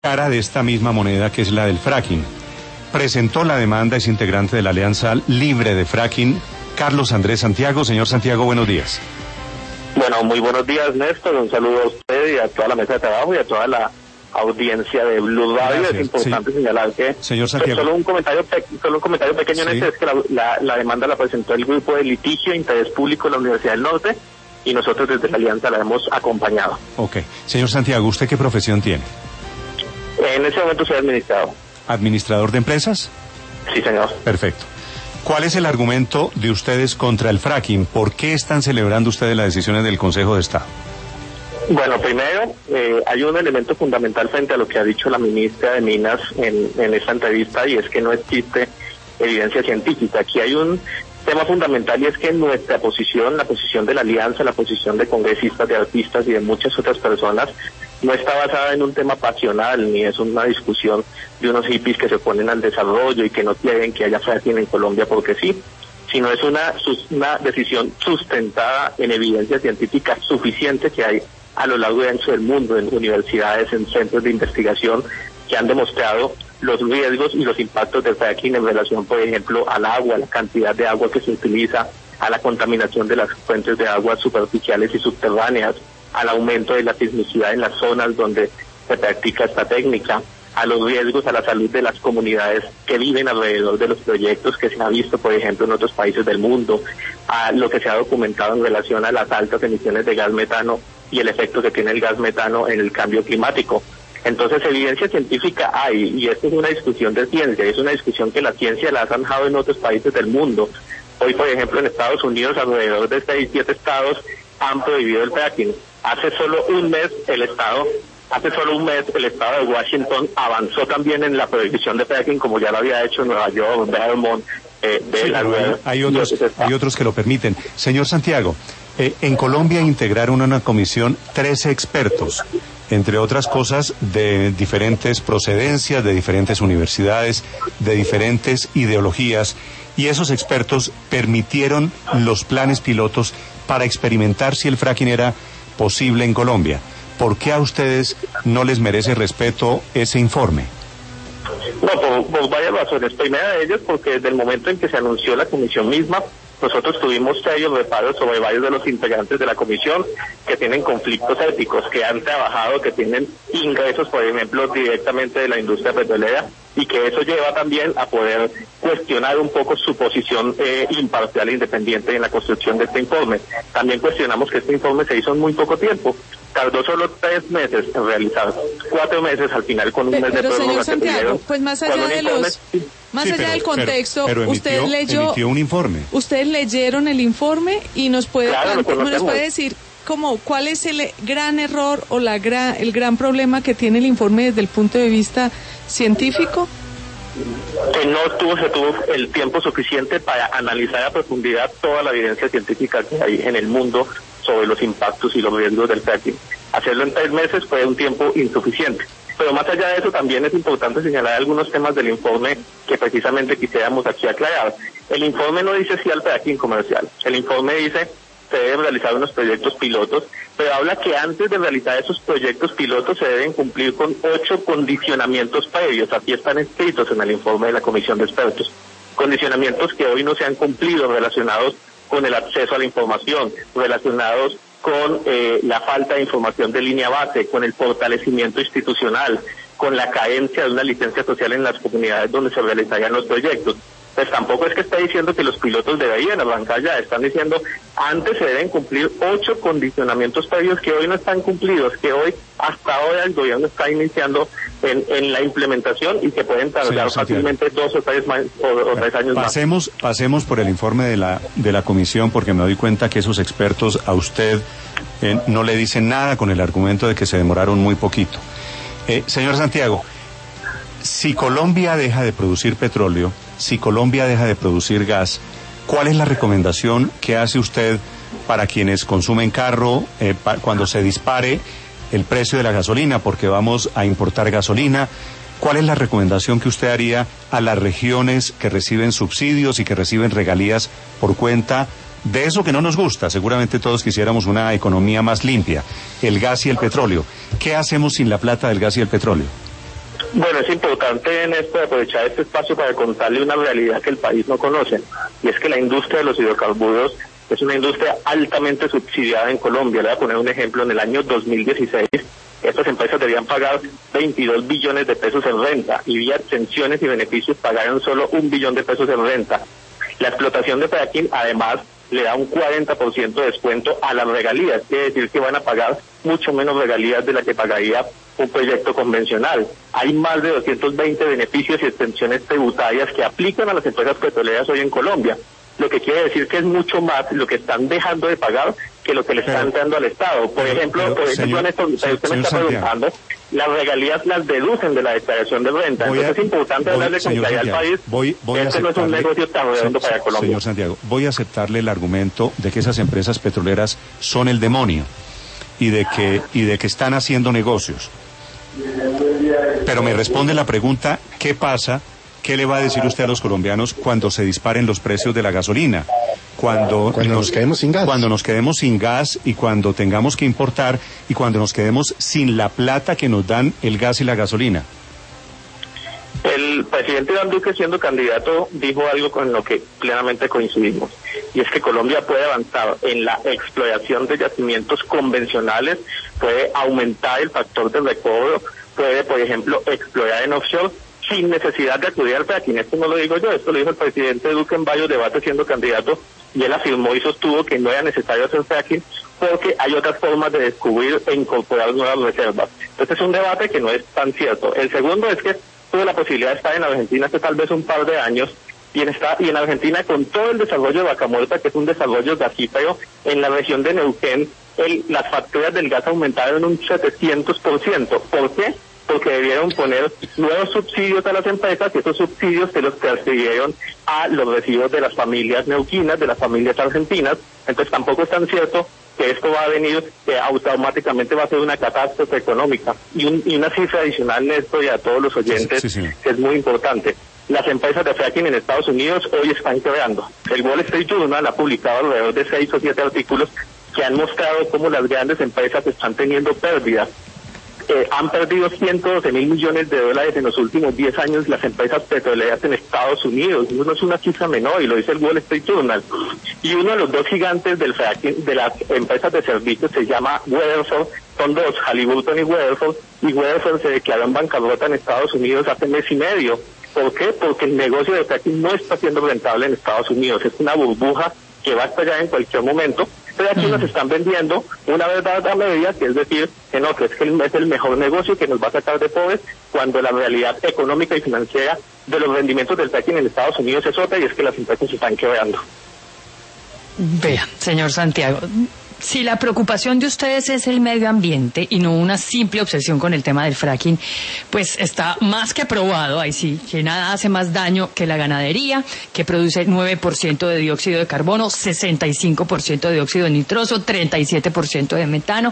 cara de esta misma moneda que es la del fracking. Presentó la demanda, es integrante de la Alianza Libre de Fracking, Carlos Andrés Santiago. Señor Santiago, buenos días. Bueno, muy buenos días, Néstor. Un saludo a usted y a toda la mesa de trabajo y a toda la audiencia de Blue Radio. Gracias. Es importante señalar que señor Santiago, solo un comentario pequeño en esto, es que la demanda la presentó el grupo de litigio de interés público de la Universidad del Norte y nosotros desde la Alianza la hemos acompañado. Ok. Señor Santiago, ¿usted qué profesión tiene? En ese momento soy administrador. ¿Administrador de empresas? Sí, señor. Perfecto. ¿Cuál es el argumento de ustedes contra el fracking? ¿Por qué están celebrando ustedes las decisiones del Consejo de Estado? Bueno, primero, hay un elemento fundamental frente a lo que ha dicho la ministra de Minas en esta entrevista, y es que no existe evidencia científica. Aquí hay un tema fundamental, y es que nuestra posición, la posición de la Alianza, la posición de congresistas, de artistas y de muchas otras personas, no está basada en un tema pasional, ni es una discusión de unos hippies que se oponen al desarrollo y que no quieren que haya fracking en Colombia porque sí, sino es una decisión sustentada en evidencia científica suficiente que hay a lo largo y ancho del mundo, en universidades, en centros de investigación, que han demostrado los riesgos y los impactos del fracking en relación, por ejemplo, al agua, a la cantidad de agua que se utiliza, a la contaminación de las fuentes de agua superficiales y subterráneas, al aumento de la sismicidad en las zonas donde se practica esta técnica, a los riesgos a la salud de las comunidades que viven alrededor de los proyectos que se ha visto, por ejemplo, en otros países del mundo, a lo que se ha documentado en relación a las altas emisiones de gas metano y el efecto que tiene el gas metano en el cambio climático. Entonces, evidencia científica hay, y esto es una discusión de ciencia, es una discusión que la ciencia la ha zanjado en otros países del mundo. Hoy, por ejemplo, en Estados Unidos, alrededor de 6-7 estados han prohibido el fracking. Hace solo un mes el estado de Washington avanzó también en la prohibición de fracking, como ya lo había hecho Nueva York, Vermont, Delaware. Hay otros que lo permiten. Señor Santiago, en Colombia integraron una comisión 13 expertos, entre otras cosas de diferentes procedencias, de diferentes universidades, de diferentes ideologías, y esos expertos permitieron los planes pilotos para experimentar si el fracking era posible en Colombia. ¿Por qué a ustedes no les merece respeto ese informe? No, por varias razones. Primera de ellas, porque desde el momento en que se anunció la comisión misma, nosotros tuvimos serios reparos sobre varios de los integrantes de la comisión que tienen conflictos éticos, que han trabajado, que tienen ingresos, por ejemplo, directamente de la industria petrolera, y que eso lleva también a poder cuestionar un poco su posición imparcial e independiente en la construcción de este informe. También cuestionamos que este informe se hizo en muy poco tiempo. Tardó solo 3 meses en realizar, 4 meses al final con un mes de prórroga. Señor Santiago, pues más allá del contexto, pero emitió un informe. Ustedes leyeron el informe y nos puede decir cuál es el gran error o el gran problema que tiene el informe desde el punto de vista científico. Que no se tuvo el tiempo suficiente para analizar a profundidad toda la evidencia científica que hay en el mundo sobre los impactos y los riesgos del fracking. Hacerlo en 3 meses fue un tiempo insuficiente. Pero más allá de eso, también es importante señalar algunos temas del informe que precisamente quisiéramos aquí aclarar. El informe no dice sí al fracking comercial. El informe dice se deben realizar unos proyectos pilotos, pero habla que antes de realizar esos proyectos pilotos se deben cumplir con 8 condicionamientos previos. Aquí están escritos en el informe de la Comisión de Expertos. Condicionamientos que hoy no se han cumplido, relacionados con el acceso a la información, relacionados con la falta de información de línea base, con el fortalecimiento institucional, con la carencia de una licencia social en las comunidades donde se realizarían los proyectos. Pues tampoco es que está diciendo que los pilotos deberían arrancar ya, están diciendo antes se deben cumplir 8 condicionamientos previos que hoy no están cumplidos, que hoy hasta ahora el gobierno está iniciando en la implementación y que pueden tardar fácilmente 2 o 3 años más. Pasemos por el informe de la comisión, porque me doy cuenta que esos expertos a usted no le dicen nada con el argumento de que se demoraron muy poquito. Señor Santiago, si Colombia deja de producir petróleo, si Colombia deja de producir gas, ¿cuál es la recomendación que hace usted para quienes consumen carro cuando se dispare el precio de la gasolina, porque vamos a importar gasolina? ¿Cuál es la recomendación que usted haría a las regiones que reciben subsidios y que reciben regalías por cuenta de eso que no nos gusta? Seguramente todos quisiéramos una economía más limpia, el gas y el petróleo. ¿Qué hacemos sin la plata del gas y el petróleo? Bueno, es importante en esto aprovechar este espacio para contarle una realidad que el país no conoce, y es que la industria de los hidrocarburos es una industria altamente subsidiada en Colombia. Le voy a poner un ejemplo. En el año 2016, estas empresas debían pagar 22 billones de pesos en renta, y vía exenciones y beneficios pagaron solo 1 billón de pesos en renta. La explotación de fracking, además, le da un 40% de descuento a las regalías, quiere decir que van a pagar mucho menos regalías de la que pagaría un proyecto convencional. Hay más de 220 beneficios y extensiones tributarias que aplican a las empresas petroleras hoy en Colombia, lo que quiere decir que es mucho más lo que están dejando de pagar que lo que le están dando al Estado. Por ejemplo, Néstor, usted me está preguntando, las regalías las deducen de la declaración de renta. Entonces es importante hablarle con claridad al país. Este no es un negocio tan redondo para Colombia. Señor Santiago, voy a aceptarle el argumento de que esas empresas petroleras son el demonio y de que están haciendo negocios. Pero me responde la pregunta, ¿qué pasa? ¿Qué le va a decir usted a los colombianos cuando se disparen los precios de la gasolina? Cuando nos quedemos sin gas. Cuando nos quedemos sin gas y cuando tengamos que importar y cuando nos quedemos sin la plata que nos dan el gas y la gasolina. El presidente Iván Duque, siendo candidato, dijo algo con lo que plenamente coincidimos, y es que Colombia puede avanzar en la exploración de yacimientos convencionales, puede aumentar el factor de recobro, puede, por ejemplo, explorar en offshore sin necesidad de acudir al fracking. Esto no lo digo yo, esto lo dijo el presidente Duque en varios debates siendo candidato, y él afirmó y sostuvo que no era necesario hacer fracking porque hay otras formas de descubrir e incorporar nuevas reservas. Entonces es un debate que no es tan cierto. El segundo es que tuve la posibilidad de estar en Argentina hace tal vez un par de años, y en Argentina, con todo el desarrollo de Vaca Muerta, que es un desarrollo gasífero, en la región de Neuquén, las facturas del gas aumentaron un 700%. ¿Por qué? Porque debieron poner nuevos subsidios a las empresas, y esos subsidios se los transfirieron a los recibos de las familias neuquinas, de las familias argentinas. Entonces tampoco es tan cierto que esto va a venir, que automáticamente va a ser una catástrofe económica. Y una cifra adicional, Néstor, y a todos los oyentes, que es muy importante. Las empresas de fracking en Estados Unidos hoy están quebrando. El Wall Street Journal ha publicado alrededor de 6 o 7 artículos que han mostrado cómo las grandes empresas están teniendo pérdidas. Han perdido 112.000 millones de dólares en los últimos 10 años las empresas petroleras en Estados Unidos. No es una cifra menor, y lo dice el Wall Street Journal. Y uno de los dos gigantes del fracking, de las empresas de servicios, se llama Weatherford. Son dos, Halliburton y Weatherford se declaró en bancarrota en Estados Unidos hace mes y medio. ¿Por qué? Porque el negocio de fracking no está siendo rentable en Estados Unidos. Es una burbuja que va a estallar en cualquier momento. Pero aquí nos están vendiendo una verdad a media, que es decir, que no, que es el mejor negocio que nos va a sacar de pobres, cuando la realidad económica y financiera de los rendimientos del fracking en Estados Unidos es otra, y es que las empresas se están quebrando. Vea, señor Santiago, si la preocupación de ustedes es el medio ambiente y no una simple obsesión con el tema del fracking, pues está más que probado, ahí sí, que nada hace más daño que la ganadería, que produce 9% de dióxido de carbono, 65% de dióxido nitroso, 37% de metano,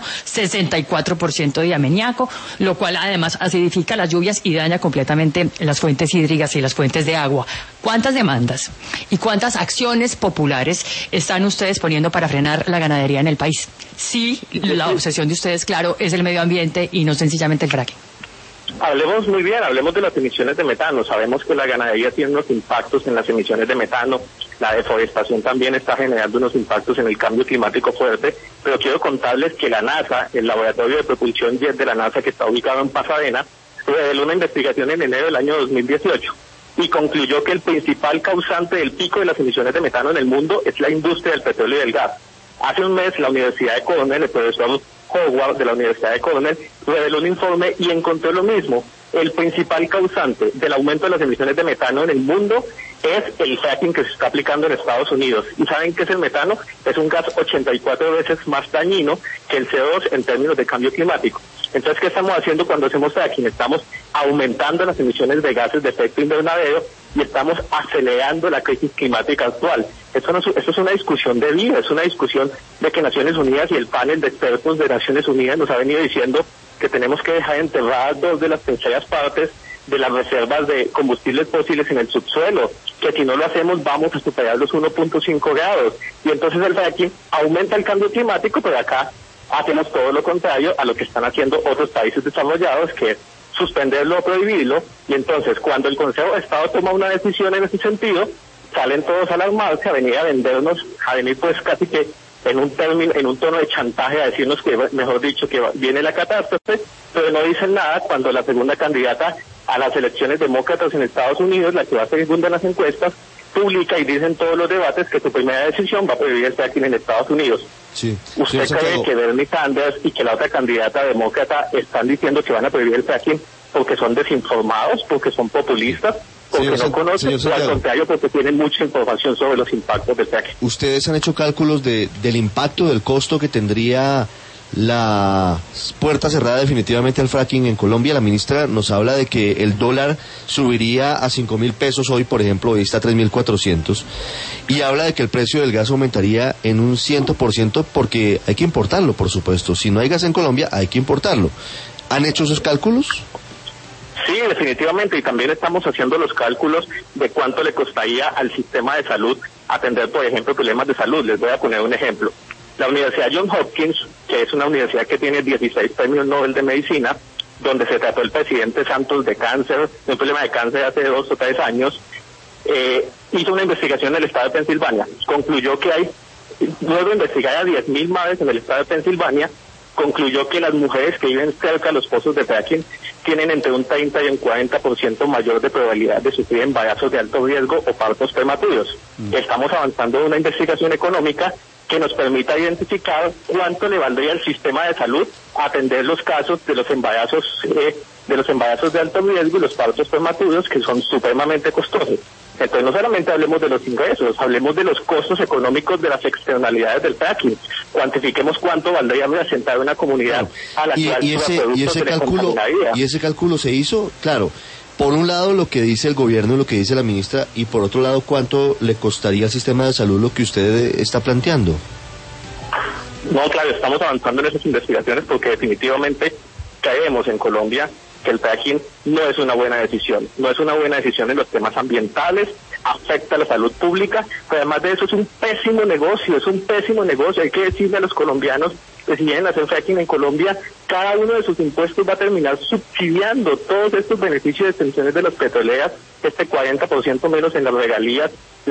64% de amoníaco, lo cual además acidifica las lluvias y daña completamente las fuentes hídricas y las fuentes de agua. ¿Cuántas demandas y cuántas acciones populares están ustedes poniendo para frenar la ganadería en el país? Sí, la obsesión de ustedes, claro, es el medio ambiente y no sencillamente el fracking. Hablemos muy bien, hablemos de las emisiones de metano. Sabemos que la ganadería tiene unos impactos en las emisiones de metano, la deforestación también está generando unos impactos en el cambio climático fuerte, pero quiero contarles que la NASA, el laboratorio de propulsión jet de la NASA, que está ubicado en Pasadena, reveló una investigación en enero del año 2018 y concluyó que el principal causante del pico de las emisiones de metano en el mundo es la industria del petróleo y del gas. Hace un mes la Universidad de Cornell, el profesor Howard de la Universidad de Cornell, reveló un informe y encontró lo mismo. El principal causante del aumento de las emisiones de metano en el mundo es el fracking que se está aplicando en Estados Unidos. ¿Y saben qué es el metano? Es un gas 84 veces más dañino que el CO2 en términos de cambio climático. Entonces, ¿qué estamos haciendo cuando hacemos fracking? Estamos aumentando las emisiones de gases de efecto invernadero y estamos acelerando la crisis climática actual. Esto es una discusión de vida, es una discusión de que Naciones Unidas y el panel de expertos de Naciones Unidas nos ha venido diciendo que tenemos que dejar enterradas 2 de las terceras partes de las reservas de combustibles fósiles en el subsuelo, que si no lo hacemos vamos a superar los 1.5 grados. Y entonces el fracking aumenta el cambio climático, pero acá hacemos todo lo contrario a lo que están haciendo otros países desarrollados, que es suspenderlo o prohibirlo, y entonces cuando el Consejo de Estado toma una decisión en ese sentido, salen todos a alarmarse, a venir a vendernos, a venir pues casi que en un tono de chantaje a decirnos que, mejor dicho, que viene la catástrofe, pero no dicen nada cuando la segunda candidata a las elecciones demócratas en Estados Unidos, la que va segunda en las encuestas, publica y dice en todos los debates que su primera decisión va a prohibir el fracking en Estados Unidos. Sí. ¿Usted cree que Bernie Sanders y que la otra candidata demócrata están diciendo que van a prohibir el fracking porque son desinformados, porque son populistas, porque no conocen, o al contrario, porque tienen mucha información sobre los impactos del fracking? ¿Ustedes han hecho cálculos del impacto, del costo que tendría la puerta cerrada definitivamente al fracking en Colombia? La ministra nos habla de que el dólar subiría a 5.000 pesos hoy, por ejemplo, hoy está a 3.400, y habla de que el precio del gas aumentaría en un 100% porque hay que importarlo, por supuesto. Si no hay gas en Colombia, hay que importarlo. ¿Han hecho esos cálculos? Sí, definitivamente, y también estamos haciendo los cálculos de cuánto le costaría al sistema de salud atender, por ejemplo, problemas de salud. Les voy a poner un ejemplo. La Universidad Johns Hopkins, que es una universidad que tiene 16 premios Nobel de Medicina, donde se trató el presidente Santos de cáncer, de un problema de cáncer hace 2 o 3 años, hizo una investigación en el estado de Pensilvania. Concluyó que luego de investigar a 10.000 madres en el estado de Pensilvania, concluyó que las mujeres que viven cerca de los pozos de fracking tienen entre un 30 y un 40% mayor de probabilidad de sufrir embarazos de alto riesgo o partos prematuros. Estamos avanzando en una investigación económica que nos permita identificar cuánto le valdría al sistema de salud atender los casos de los embarazos de alto riesgo y los partos prematuros, que son supremamente costosos. Entonces no solamente hablemos de los ingresos, hablemos de los costos económicos de las externalidades del fracking. Cuantifiquemos cuánto valdría asentar una comunidad a la cual ¿Y ese cálculo se hizo? Claro, por un lado lo que dice el gobierno, lo que dice la ministra, y por otro lado cuánto le costaría al sistema de salud lo que usted está planteando. No, claro, estamos avanzando en esas investigaciones porque definitivamente creemos en Colombia que el fracking no es una buena decisión. No es una buena decisión en los temas ambientales, afecta a la salud pública, pero además de eso es un pésimo negocio, Hay que decirle a los colombianos que si vienen a hacer fracking en Colombia, cada uno de sus impuestos va a terminar subsidiando todos estos beneficios de extensiones de las petroleras, 40% menos en las regalías,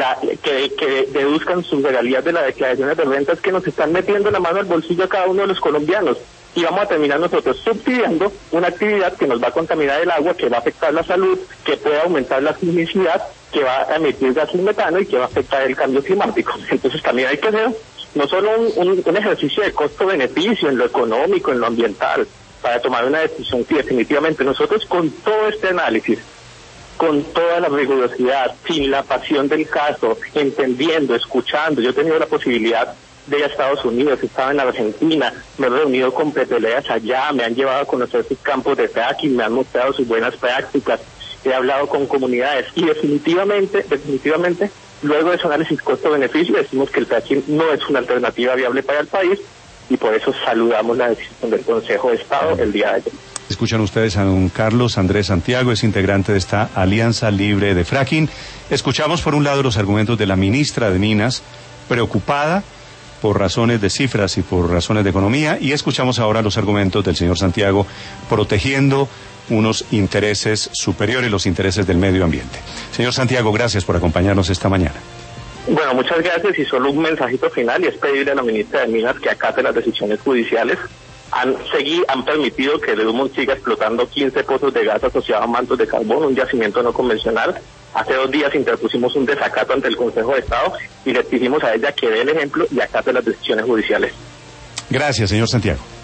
que deduzcan sus regalías de las declaraciones de rentas, que nos están metiendo la mano al bolsillo a cada uno de los colombianos. Y vamos a terminar nosotros subsidiando una actividad que nos va a contaminar el agua, que va a afectar la salud, que puede aumentar la sismicidad, que va a emitir gases metano y que va a afectar el cambio climático. Entonces también hay que hacer no solo un ejercicio de costo-beneficio en lo económico, en lo ambiental, para tomar una decisión que definitivamente nosotros con todo este análisis, con toda la rigurosidad, sin la pasión del caso, entendiendo, escuchando. Yo he tenido la posibilidad de ir a Estados Unidos, estaba en Argentina, me he reunido con petroleras allá, me han llevado a conocer sus campos de fracking, me han mostrado sus buenas prácticas, he hablado con comunidades y definitivamente, luego de ese análisis costo-beneficio, decimos que el fracking no es una alternativa viable para el país y por eso saludamos la decisión del Consejo de Estado el día de ayer. Escuchan ustedes a don Carlos Andrés Santiago, es integrante de esta Alianza Libre de Fracking. Escuchamos por un lado los argumentos de la ministra de Minas, preocupada por razones de cifras y por razones de economía, y escuchamos ahora los argumentos del señor Santiago protegiendo unos intereses superiores, los intereses del medio ambiente. Señor Santiago, gracias por acompañarnos esta mañana. Bueno, muchas gracias, y solo un mensajito final, y es pedirle a la ministra de Minas que acate las decisiones judiciales. Han permitido que el humo siga explotando 15 pozos de gas asociados a mantos de carbón, un yacimiento no convencional. Hace 2 días interpusimos un desacato ante el Consejo de Estado y le exigimos a ella que dé el ejemplo y acate las decisiones judiciales. Gracias, señor Santiago.